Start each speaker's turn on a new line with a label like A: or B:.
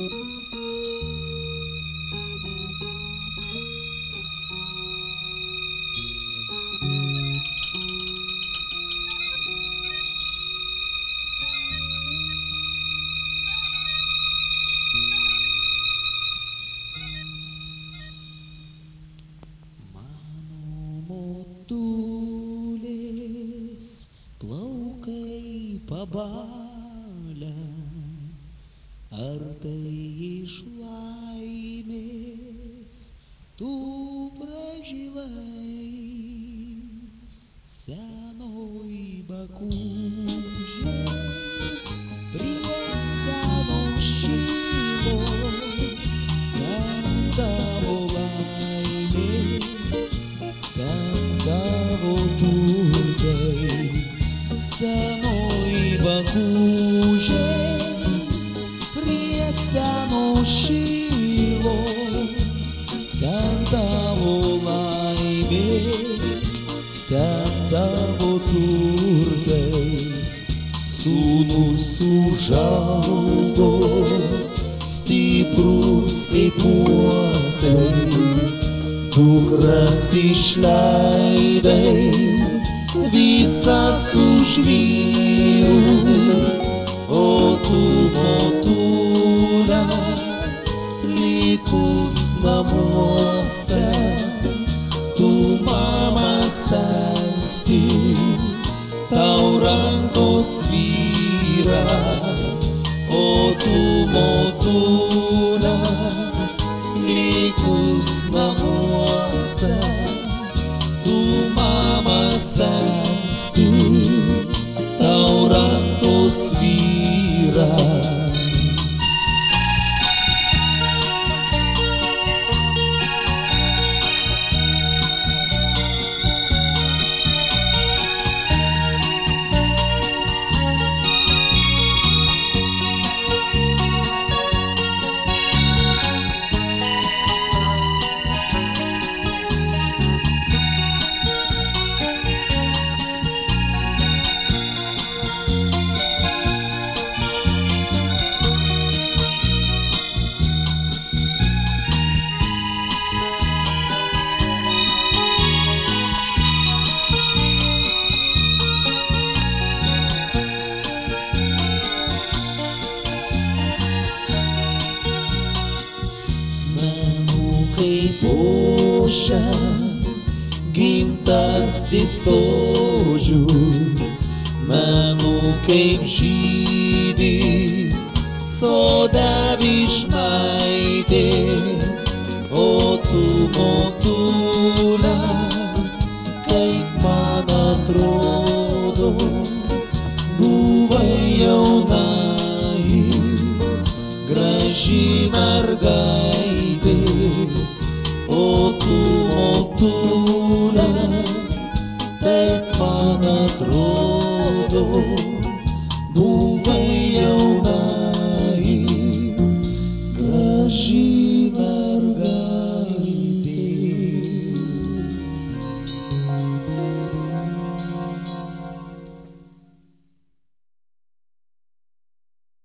A: Motulės plaukai pabalę, ar tai iš laimės tu pražilai? Senoj bakūžė prie seno šilo, ten tavo laimė, ten tavo turtai. Senoj bakūžė prie seno šilo, ten tavo laimė, ten tavo turtai. Sūnus užaugo, stiprus kaip uosai, dukras išleidai, visas už vyrų, o tu motulė, likus namuose, tu mama sensti, tau rankos svyra, o tu motulė, likus namuose, tu mama sensti, tau rankos svyra. Kaip ošia gimtasis sodžius, menų kaip žydi sode vyšnaitė, o tu